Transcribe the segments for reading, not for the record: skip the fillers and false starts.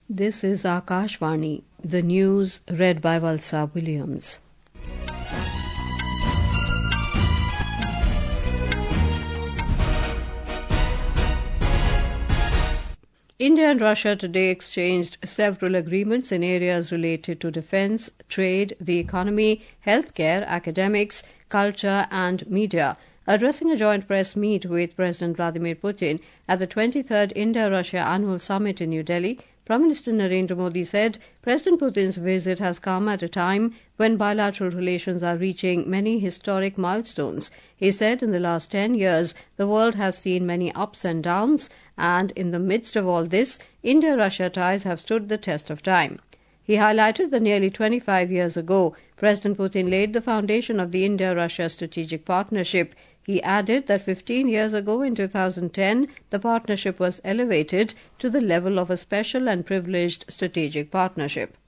This is Akashvani, the news read by Valsa Williams. India and Russia today exchanged several agreements in areas related to defence, trade, the economy, healthcare, academics, culture and media. Addressing a joint press meet with President Vladimir Putin at the 23rd India-Russia Annual Summit in New Delhi, Prime Minister Narendra Modi said President Putin's visit has come at a time when bilateral relations are reaching many historic milestones. He said in the last 10 years, the world has seen many ups and downs, and in the midst of all this, India-Russia ties have stood the test of time. He highlighted that nearly 25 years ago, President Putin laid the foundation of the India-Russia strategic partnership. He added that 15 years ago, in 2010, the partnership was elevated to the level of a special and privileged strategic partnership.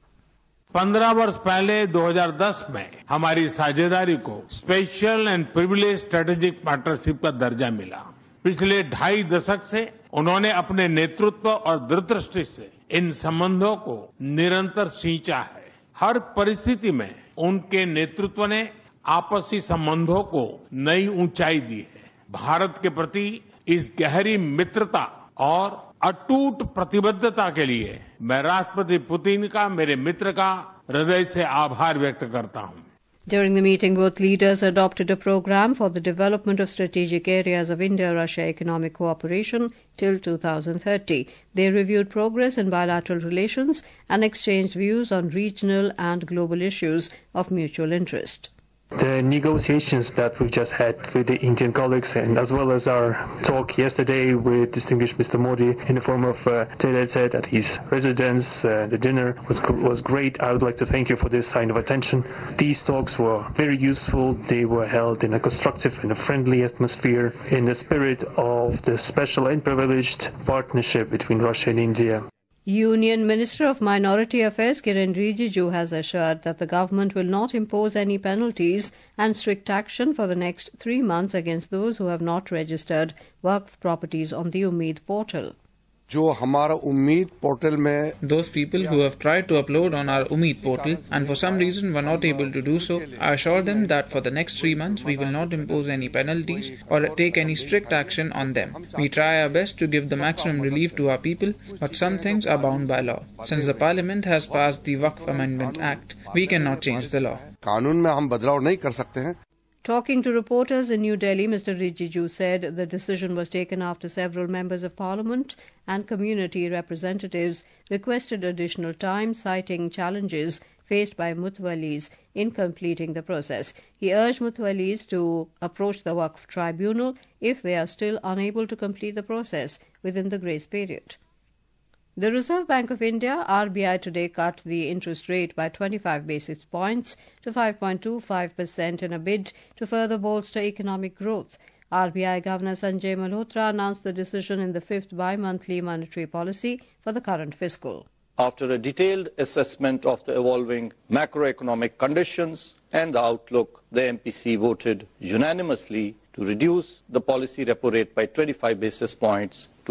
15 वर्ष पहले 2010 में हमारी साझेदारी को special and privilege strategic partnership का दर्जा मिला। पिछले 2.5 दशक से उन्होंने अपने नेतृत्व और दूरदृष्टि से इन संबंधों को निरंतर सींचा है। हर परिस्थिति में उनके नेतृत्व ने आपसी संबंधों को नई ऊंचाई दी है। भारत के प्रति इस गहरी मित्रता और अटूट प्रतिबद्धता के लिए मैं राष्ट्रपति पुतिन का, मेरे मित्र का हृदय से आभार व्यक्त करता हूं। During the meeting, both leaders adopted a program for the development of strategic areas of India-Russia economic cooperation till 2030. They reviewed progress in bilateral relations and exchanged views on regional and global issues of mutual interest. The negotiations that we've just had with the Indian colleagues, and as well as our talk yesterday with distinguished Mr. Modi in the form of tete-a-tete at his residence, the dinner was great. I would like to thank you for this sign of attention. These talks were very useful. They were held in a constructive and a friendly atmosphere in the spirit of the special and privileged partnership between Russia and India. Union Minister of Minority Affairs Kiren Rijiju has assured that the government will not impose any penalties and strict action for the next 3 months against those who have not registered Waqf properties on the Umeed portal. जो हमारा उम्मीद portal में Those people who have tried to upload on our Umeed portal and for some reason were not able to do so, I assure them that for the next 3 months we will not impose any penalties or take any strict action on them. We try our best to give the maximum relief to our people, but some things are bound by law. Since the Parliament has passed the Waqf Amendment Act, we cannot change the law. कानून में हम बदलाव नहीं कर सकते हैं। Talking to reporters in New Delhi, Mr. Rijiju said the decision was taken after several members of parliament and community representatives requested additional time, citing challenges faced by mutawallis in completing the process. He urged mutawallis to approach the Waqf tribunal if they are still unable to complete the process within the grace period. The Reserve Bank of India, RBI, today cut the interest rate by 25 basis points to 5.25% in a bid to further bolster economic growth. RBI Governor Sanjay Malhotra announced the decision in the 5th bi-monthly monetary policy for the current fiscal. After a detailed assessment of the evolving macroeconomic conditions and the outlook, the MPC voted unanimously to reduce the policy repo rate by 25 basis points to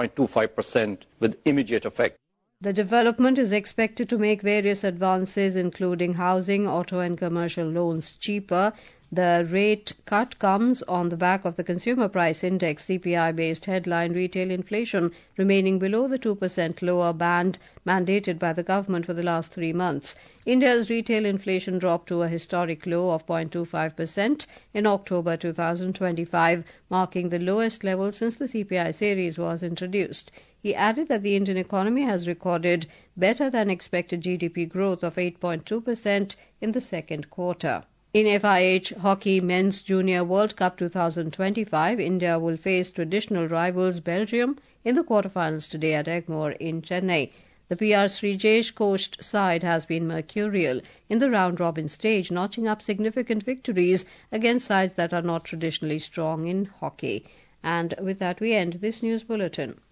5.25% with immediate effect. The development is expected to make various advances, including housing, auto and commercial loans cheaper. The rate cut comes on the back of the Consumer Price Index CPI-based headline retail inflation remaining below the 2% lower band mandated by the government for the last 3 months. India's retail inflation dropped to a historic low of 0.25% in October 2025, marking the lowest level since the CPI series was introduced. He added that the Indian economy has recorded better than expected GDP growth of 8.2% in the second quarter. In FIH Hockey Men's Junior World Cup 2025, India will face traditional rivals Belgium in the quarterfinals today at Egmore in Chennai. The PR Srijesh coached side has been mercurial in the round-robin stage, notching up significant victories against sides that are not traditionally strong in hockey. And with that, we end this news bulletin.